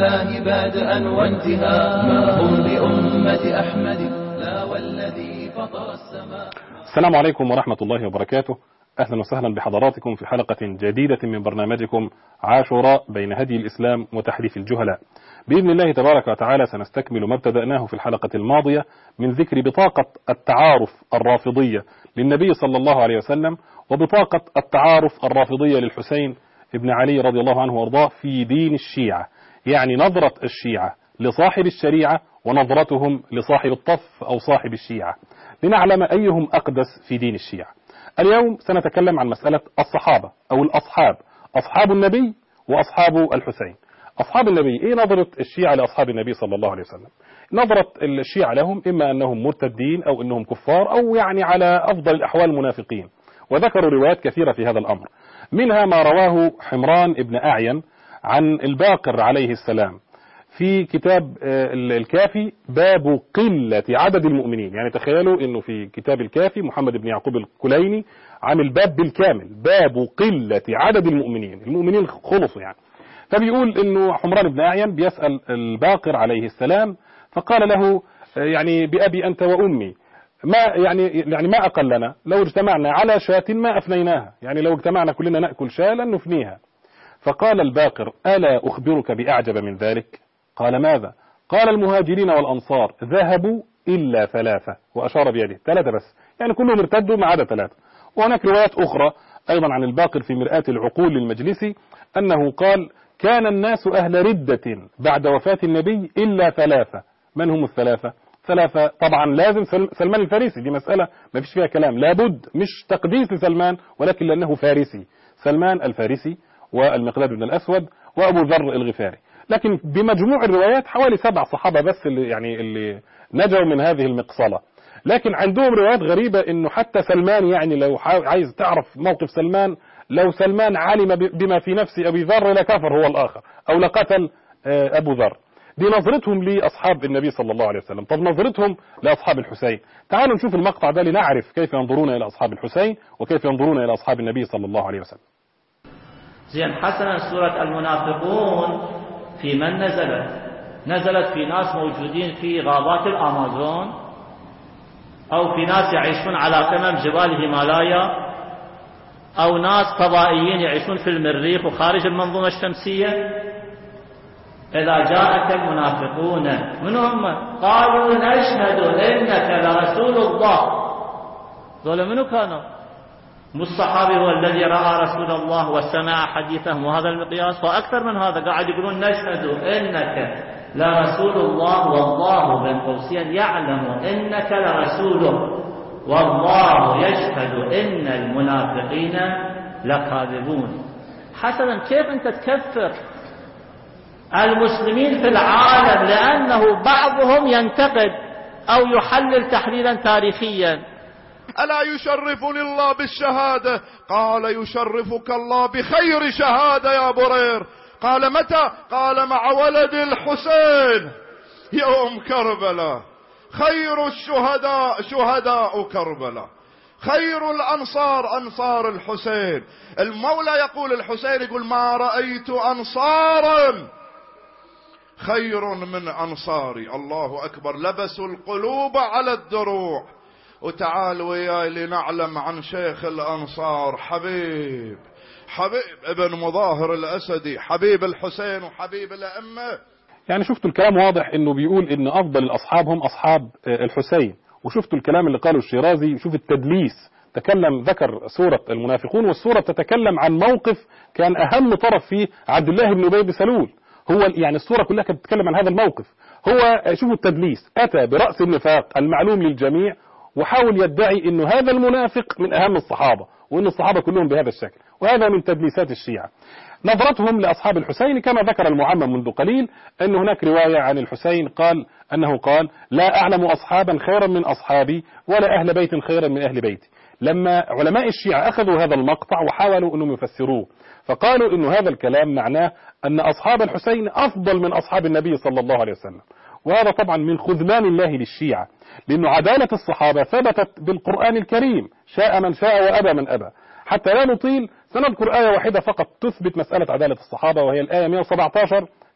الله بادئا وانتهاء، ما هم بأمة أحمد لا والذي فطر السماء. السلام عليكم ورحمة الله وبركاته. أهلا وسهلا بحضراتكم في حلقة جديدة من برنامجكم عاشوراء بين هدي الإسلام وتحريف الجهلاء. بإذن الله تبارك وتعالى سنستكمل ما ابتدأناه في الحلقة الماضية من ذكر بطاقة التعارف الرافضية للنبي صلى الله عليه وسلم، وبطاقة التعارف الرافضية للحسين ابن علي رضي الله عنه وارضاه في دين الشيعة، يعني نظرة الشيعة لصاحب الشريعة ونظرتهم لصاحب الطف أو صاحب الشيعة، لنعلم أيهم أقدس في دين الشيعة. اليوم سنتكلم عن مسألة الصحابة أو الأصحاب، أصحاب النبي وأصحاب الحسين. أصحاب النبي، إيه نظرة الشيعة لأصحاب النبي صلى الله عليه وسلم؟ نظرة الشيعة لهم إما أنهم مرتدين أو أنهم كفار أو يعني على أفضل الأحوال منافقين، وذكروا روايات كثيرة في هذا الأمر، منها ما رواه حمران ابن أعين عن الباقر عليه السلام في كتاب الكافي باب قلة عدد المؤمنين. يعني تخيلوا انه في كتاب الكافي محمد بن يعقوب الكليني عامل باب بالكامل، باب قلة عدد المؤمنين، المؤمنين خلصوا يعني. فبيقول انه حمران بن أعين بيسأل الباقر عليه السلام فقال له يعني بأبي أنت وأمي ما يعني ما أقلنا لو اجتمعنا على شاة ما أفنيناها، يعني لو اجتمعنا كلنا نأكل شاة لن نفنيها. فقال الباقر ألا أخبرك بأعجب من ذلك؟ قال ماذا؟ قال المهاجرين والأنصار ذهبوا إلا ثلاثة، وأشار بيده ثلاثة بس، يعني كلهم ارتدوا ما عدا ثلاثة. وهناك روايات أخرى أيضا عن الباقر في مرآة العقول للمجلسي أنه قال كان الناس أهل ردة بعد وفاة النبي إلا ثلاثة. من هم الثلاثة؟ ثلاثة طبعا لازم سلمان الفارسي، دي مسألة ما فيش فيها كلام، لابد، مش تقديس لسلمان ولكن لأنه فارسي، سلمان الفارسي والمقداد بن الأسود وأبو ذر الغفاري. لكن بمجموع الروايات حوالي 7 صحابة بس اللي نجوا من هذه المقصلة. لكن عندهم روايات غريبة انه حتى سلمان، يعني لو عايز تعرف موقف سلمان، لو سلمان علم بما في نفس أبي ذر لكفر هو الآخر أو لقتل أبو ذر. دي نظرتهم لأصحاب النبي صلى الله عليه وسلم. طب نظرتهم لأصحاب الحسين، تعالوا نشوف المقطع ده لنعرف كيف ينظرون إلى أصحاب الحسين وكيف ينظرون إلى أصحاب النبي صلى الله عليه وسلم. زين، حسنا سورة المنافقون في من نزلت في ناس موجودين في غابات الأمازون، أو في ناس يعيشون على قمم جبال الهيمالايا، أو ناس فضائيين يعيشون في المريخ وخارج المنظومة الشمسية. إذا جاءك المنافقون من هم؟ قالوا نشهد إنك لرسول الله. ذولا منو كانوا؟ مو الصحابي هو الذي رأى رسول الله وسمع حديثه وهذا المقياس، وأكثر من هذا قاعد يقولون نشهد إنك لرسول الله والله بين قوسين يعلم إنك لرسوله والله يشهد إن المنافقين لكاذبون. حسنا، كيف أنت تكفر المسلمين في العالم لأنه بعضهم ينتقد أو يحلل تحليلا تاريخيا؟ ألا يشرفني الله بالشهادة؟ قال يشرفك الله بخير شهادة يا برير. قال متى؟ قال مع ولد الحسين يوم كربلاء. خير الشهداء شهداء كربلاء، خير الأنصار أنصار الحسين. المولى يقول الحسين يقول ما رأيت أنصارا خير من أنصاري. الله أكبر، لبسوا القلوب على الدروع. وتعال وياي لنعلم عن شيخ الأنصار حبيب ابن مظاهر الأسدي، حبيب الحسين وحبيب الأئمة. يعني شفتوا الكلام واضح انه بيقول ان افضل الاصحاب هم اصحاب الحسين، وشفتوا الكلام اللي قاله الشيرازي، شوف التدليس، تكلم ذكر سورة المنافقون، والسورة تتكلم عن موقف كان اهم طرف فيه عبد الله بن أبي بن سلول، هو يعني السورة كلها كانت بتتكلم عن هذا الموقف. هو شوفوا التدليس، اتى برأس النفاق المعلوم للجميع وحاول يدعي انه هذا المنافق من اهم الصحابة وان الصحابة كلهم بهذا الشكل، وهذا من تدليسات الشيعة. نظرتهم لأصحاب الحسين كما ذكر المعمم منذ قليل أن هناك رواية عن الحسين أنه قال لا أعلم أصحابا خيرا من أصحابي ولا أهل بيت خيرا من أهل بيتي. لما علماء الشيعة أخذوا هذا المقطع وحاولوا أنهم يفسروه، فقالوا أن هذا الكلام معناه أن أصحاب الحسين أفضل من أصحاب النبي صلى الله عليه وسلم، وهذا طبعا من خذلان الله للشيعة، لأن عدالة الصحابة ثبتت بالقرآن الكريم، شاء من شاء وأبى من أبى. حتى لا نطيل سنذكر آية واحدة فقط تثبت مسألة عدالة الصحابة، وهي الآية 117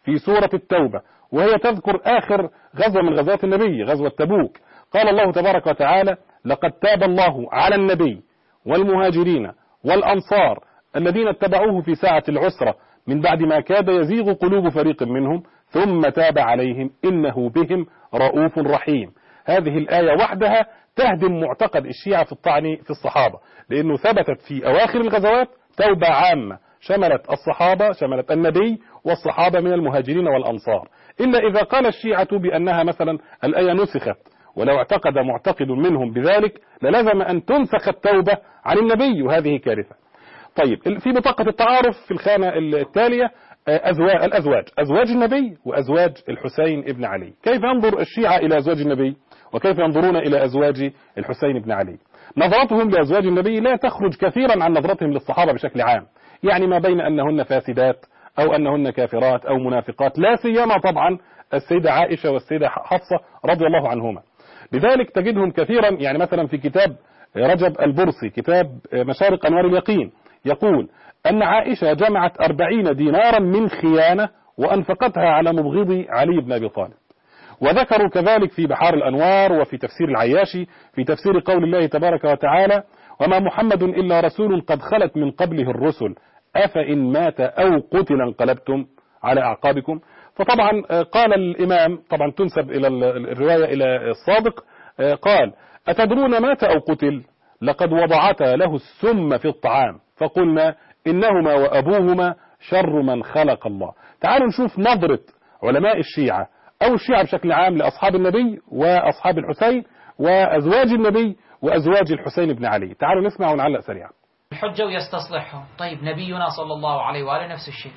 في سورة التوبة، وهي تذكر آخر غزوة من غزوات النبي، غزوة تبوك. قال الله تبارك وتعالى: لقد تاب الله على النبي والمهاجرين والأنصار الذين اتبعوه في ساعة العسرة من بعد ما كاد يزيغ قلوب فريق منهم ثم تاب عليهم إنه بهم رؤوف رحيم. هذه الآية وحدها تهدم معتقد الشيعة في الطعن في الصحابة، لأنه ثبتت في أواخر الغزوات توبة عامة شملت الصحابة، شملت النبي والصحابة من المهاجرين والأنصار، إلا إذا قال الشيعة بأنها مثلا الآية نسخت، ولو اعتقد معتقد منهم بذلك للزم أن تنسخ التوبة عن النبي، وهذه كارثة. طيب، في بطاقة التعارف في الخانة التالية أزواج النبي وأزواج الحسين ابن علي. كيف ينظر الشيعة إلى أزواج النبي وكيف ينظرون إلى أزواج الحسين ابن علي؟ نظرتهم لأزواج النبي لا تخرج كثيرا عن نظرتهم للصحابة بشكل عام، يعني ما بين أنهن فاسدات أو أنهن كافرات أو منافقات، لا سيما طبعا السيدة عائشة والسيدة حفصة رضي الله عنهما. لذلك تجدهم كثيرا، يعني مثلا في كتاب رجب البرسي كتاب مشارق أنوار اليقين يقول أن عائشة جمعت 40 دينارا من خيانة وأنفقتها على مبغض علي بن أبي طالب. وذكروا كذلك في بحار الأنوار وفي تفسير العياشي في تفسير قول الله تبارك وتعالى: وما محمد إلا رسول قد خلت من قبله الرسل أفإن مات أو قتل انقلبتم على أعقابكم. فطبعا قال الإمام، طبعا تنسب إلى الرواية إلى الصادق، قال: أتدرون مات أو قتل؟ لقد وضعتا له السم في الطعام فقلنا إنهما وأبوهما شر من خلق الله. تعالوا نشوف نظرة علماء الشيعة أو الشيعة بشكل عام لأصحاب النبي وأصحاب الحسين وأزواج النبي وأزواج الحسين بن علي. تعالوا نسمع ونعلق سريعا. الحجة ويستصلحهم. طيب، نبينا صلى الله عليه وآله نفس الشيء،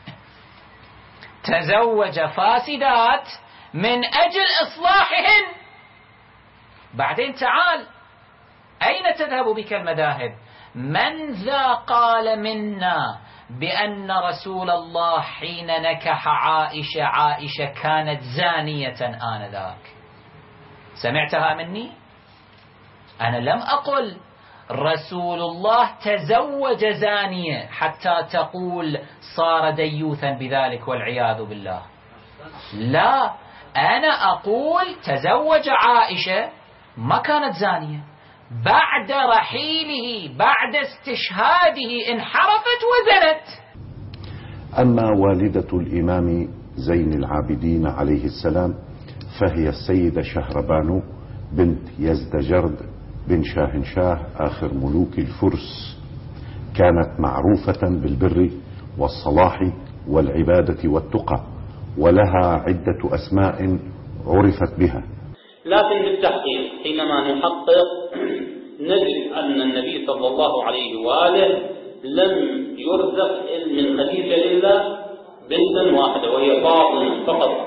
تزوج فاسدات من أجل إصلاحهن. بعدين تعال، أين تذهب بك المذاهب؟ من ذا قال منا بأن رسول الله حين نكح عائشة كانت زانية آنذاك؟ سمعتها مني؟ أنا لم أقل رسول الله تزوج زانية حتى تقول صار ديوثا بذلك والعياذ بالله. لا، أنا أقول تزوج عائشة ما كانت زانية، بعد رحيله بعد استشهاده انحرفت وزنت. أما والدة الإمام زين العابدين عليه السلام فهي السيدة شهربانو بنت يزدجرد بن شاهنشاه آخر ملوك الفرس، كانت معروفة بالبر والصلاح والعبادة والتقى، ولها عدة أسماء عرفت بها. لكن بالتحقيق حينما نحقق نجد أن النبي صلى الله عليه وآله لم يرزق من خديجة إلا بنتا واحدة وهي فاطمة فقط.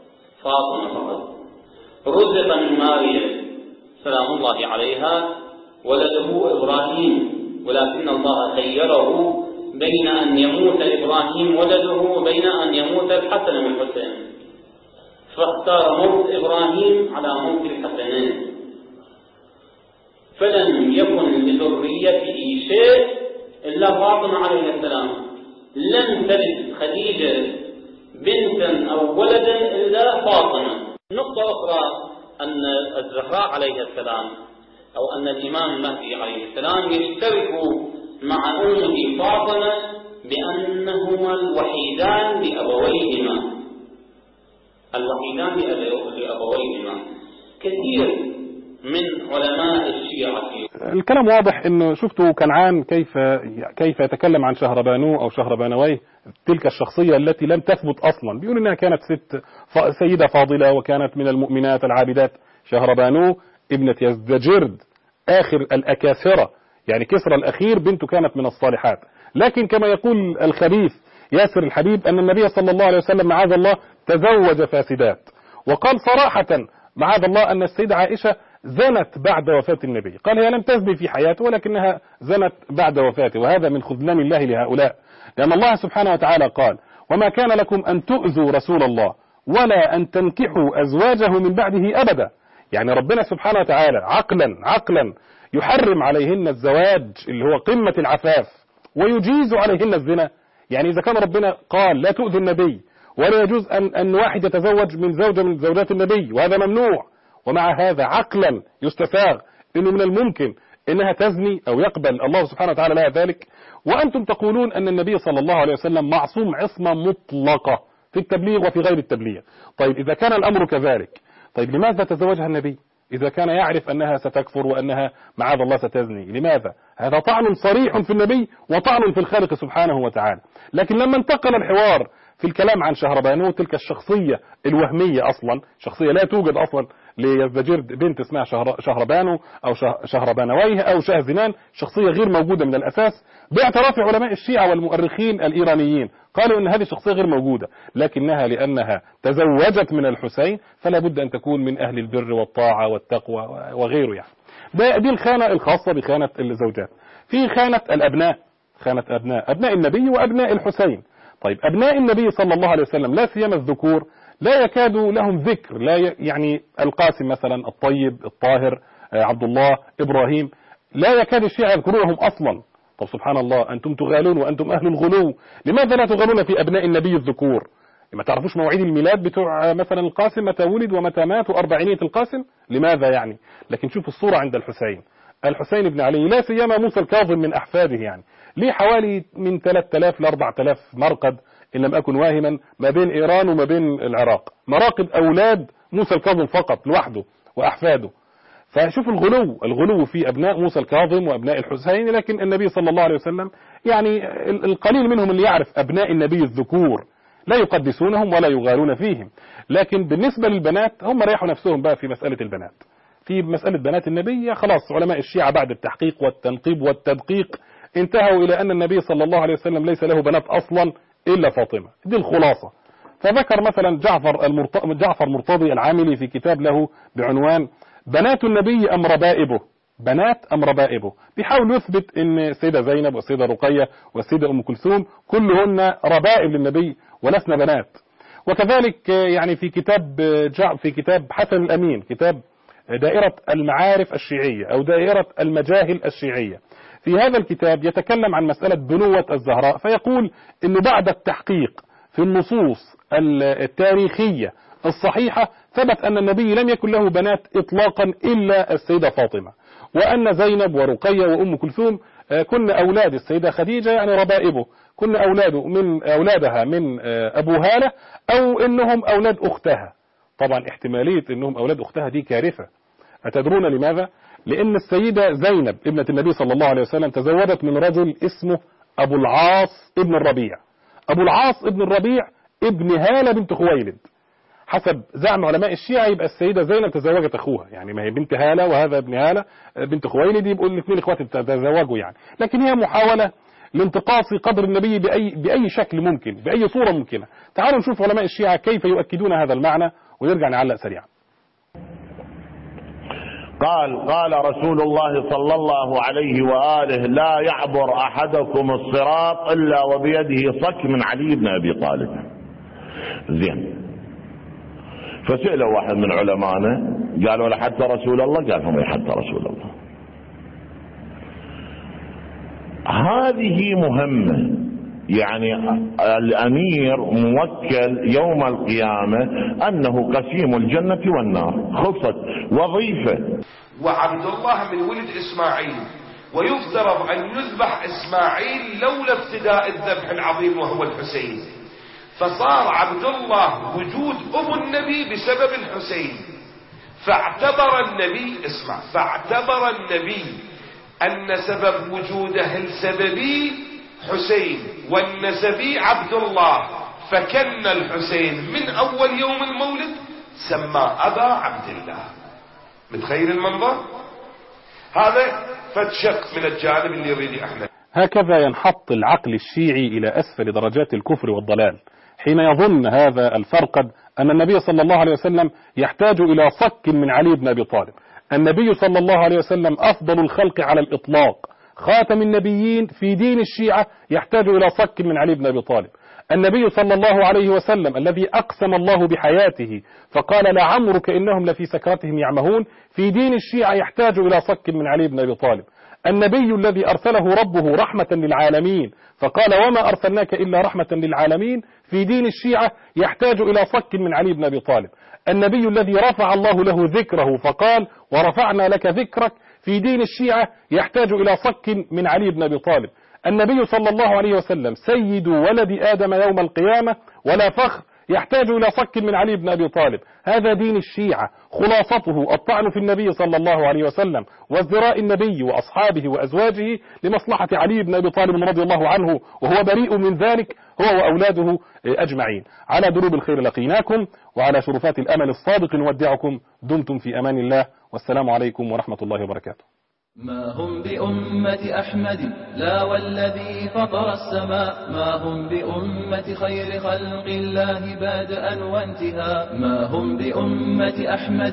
رزق من ماريا سلام الله عليها ولده إبراهيم، ولكن الله خيره بين أن يموت إبراهيم ولده وبين أن يموت الحسن والحسين، فاختار موت إبراهيم على موت الحسنين، فلم يكن لذريته شيء إلا فاطمة عليه السلام. لم تلد خديجة بنتا أو ولدا إلا فاطمة. نقطة أخرى أن الزهراء عليه السلام أو أن الإمام المهدي عليه السلام يشترك مع أمه فاطمة بأنهما الوحيدان لأبويهما. كثير من علماء الشيعة. الكلام واضح انه شفتوا كنعان كيف يتكلم عن شهربانو او شهربانويه، تلك الشخصية التي لم تثبت اصلا، بيقول انها كانت سيدة فاضلة وكانت من المؤمنات العابدات. شهربانو ابنة يزدجرد اخر الاكاثرة، يعني كسرى الاخير بنته كانت من الصالحات. لكن كما يقول الخبيث ياسر الحبيب ان النبي صلى الله عليه وسلم معاذ الله تزوج فاسدات، وقال صراحة معاذ الله ان السيدة عائشة زنت بعد وفاة النبي. قال هي لم تزني في حياته ولكنها زنت بعد وفاته، وهذا من خذلان الله لهؤلاء، لأن الله سبحانه وتعالى قال: وما كان لكم أن تؤذوا رسول الله ولا أن تنكحوا أزواجه من بعده أبدا. يعني ربنا سبحانه وتعالى عقلا يحرم عليهن الزواج اللي هو قمة العفاف ويجيز عليهن الزنا. يعني إذا كان ربنا قال لا تؤذوا النبي ولا يجوز أن واحد يتزوج من زوجة من زوجات النبي، وهذا ممنوع. ومع هذا عقلا يستساغ أنه من الممكن أنها تزني أو يقبل الله سبحانه وتعالى لها ذلك. وأنتم تقولون أن النبي صلى الله عليه وسلم معصوم عصمة مطلقة في التبليغ وفي غير التبليغ. طيب إذا كان الأمر كذلك، طيب لماذا تزوجها النبي إذا كان يعرف أنها ستكفر وأنها معاذ الله ستزني؟ لماذا؟ هذا طعن صريح في النبي وطعن في الخالق سبحانه وتعالى. لكن لما انتقل الحوار في الكلام عن شهربانو، تلك الشخصية الوهمية أصلا، شخصية لا توجد أصلا ليزدجرد بنت اسمها شهربانو أو شهربانويه أو شهزمان، شخصية غير موجودة من الأساس باعتراف علماء الشيعة والمؤرخين الإيرانيين، قالوا أن هذه الشخصية غير موجودة، لكنها لأنها تزوجت من الحسين فلا بد أن تكون من أهل البر والطاعة والتقوى وغيره. يعني دي الخانة الخاصة بخانة الزوجات. في خانة الأبناء، خانة أبناء النبي وأبناء الحسين. طيب أبناء النبي صلى الله عليه وسلم لا سيما الذكور لا يكاد لهم ذكر، لا يعني القاسم مثلا، الطيب، الطاهر، عبد الله، إبراهيم، لا يكاد الشيعة يذكرونهم أصلا. طب سبحان الله، أنتم تغالون وأنتم أهل الغلو، لماذا لا تغالون في أبناء النبي الذكور؟ ما تعرفوش مواعيد الميلاد بتوع مثلا القاسم، متى ولد ومتى مات وأربعينية القاسم؟ لماذا يعني؟ لكن شوف الصورة عند الحسين بن علي، لا سيما موسى الكاظم من أحفاده، يعني ليه حوالي من 3000 ل 4000 مرقد إن لم أكن واهما ما بين إيران وما بين العراق، مراقد أولاد موسى الكاظم فقط لوحده وأحفاده. فشوف الغلو في أبناء موسى الكاظم وأبناء الحسين. لكن النبي صلى الله عليه وسلم يعني القليل منهم اللي يعرف أبناء النبي الذكور، لا يقدسونهم ولا يغالون فيهم. لكن بالنسبة للبنات هم ريحوا نفسهم بقى في مسألة البنات. في مسألة بنات النبي خلاص علماء الشيعة بعد التحقيق والتنقيب والتدقيق انتهوا إلى أن النبي صلى الله عليه وسلم ليس له بنات أصلا إلا فاطمة، دي الخلاصة. فذكر مثلا جعفر مرتضي العاملي في كتاب له بعنوان بنات النبي أم ربائبه، بنات أم ربائبه، بيحاول يثبت أن السيدة زينب والسيدة رقية والسيدة أم كلثوم كلهن ربائب للنبي ولسن بنات. وكذلك يعني في كتاب حسن الأمين، كتاب دائرة المعارف الشيعية أو دائرة المجاهل الشيعية، في هذا الكتاب يتكلم عن مسألة بنوة الزهراء، فيقول أنه بعد التحقيق في النصوص التاريخية الصحيحة ثبت أن النبي لم يكن له بنات إطلاقا إلا السيدة فاطمة، وأن زينب ورقية وأم كلثوم كن أولاد السيدة خديجة يعني ربائبه، كن أولادها من أبو هالة أو إنهم أولاد أختها. طبعا احتمالية إنهم أولاد أختها دي كارثة. أتدرون لماذا؟ لأن السيدة زينب ابنة النبي صلى الله عليه وسلم تزوجت من رجل اسمه أبو العاص ابن الربيع. أبو العاص ابن الربيع ابن هالة بنت خويلد. حسب زعم علماء الشيعة يبقى السيدة زينب تزوجت أخوها، يعني ما هي بنت هالة وهذا ابن هالة بنت خويلد، يبقوا الاثنين اخوات تزوجوا يعني. لكن هي محاولة لانتقاص قدر النبي بأي شكل ممكن، بأي صورة ممكنة. تعالوا نشوف علماء الشيعة كيف يؤكدون هذا المعنى ونرجع نعلق سريعا. قال رسول الله صلى الله عليه وآله لا يعبر أحدكم الصراط إلا وبيده صك من علي بن أبي طالب. زين، فسألوا واحد من علمائنا قالوا له حتى رسول الله؟ قال هم حتى رسول الله. هذه مهمة، يعني الأمير موكل يوم القيامة أنه قسيم الجنة والنار، خلصت وظيفة. وعبد الله من ولد إسماعيل، ويفترض أن يذبح إسماعيل لولا ابتداء الذبح العظيم وهو الحسين، فصار عبد الله وجود أبو النبي بسبب الحسين. فاعتبر النبي أن سبب وجوده السببي حسين والنسبي عبد الله، فكن الحسين من أول يوم المولد سمى أبا عبد الله. متخيل المنظر؟ هذا فتشق من الجانب اللي يريد أحمد. هكذا ينحط العقل الشيعي إلى أسفل درجات الكفر والضلال حين يظن هذا الفرقد أن النبي صلى الله عليه وسلم يحتاج إلى صك من علي بن أبي طالب. النبي صلى الله عليه وسلم أفضل الخلق على الإطلاق، خاتم النبيين في دين الشيعة يحتاج إلى صك من علي بن أبي طالب. النبي صلى الله عليه وسلم الذي أقسم الله بحياته فقال لعمرك إنهم لفي سكرتهم يعمهون، في دين الشيعة يحتاج إلى صك من علي بن أبي طالب. النبي الذي أرسله ربه رحمة للعالمين، فقال وما أرسلناك إلا رحمة للعالمين، في دين الشيعة يحتاج إلى صك من علي بن أبي طالب. النبي الذي رفع الله له ذكره فقال ورفعنا لك ذكرك، في دين الشيعة يحتاج إلى صك من علي بن أبي طالب. النبي صلى الله عليه وسلم سيد ولد آدم يوم القيامة ولا فخر، يحتاج إلى صك من علي بن أبي طالب. هذا دين الشيعة، خلاصته الطعن في النبي صلى الله عليه وسلم وازدراء النبي وأصحابه وأزواجه لمصلحة علي بن أبي طالب رضي الله عنه، وهو بريء من ذلك هو وأولاده أجمعين. على دروب الخير لقيناكم، وعلى شرفات الأمل الصادق نودعكم. دمتم في أمان الله، والسلام عليكم ورحمة الله وبركاته. ما هم بأمة أحمد لا والذي فطر السماء، ما هم بأمة خير خلق الله بادئا وانتهاء، ما هم بأمة أحمد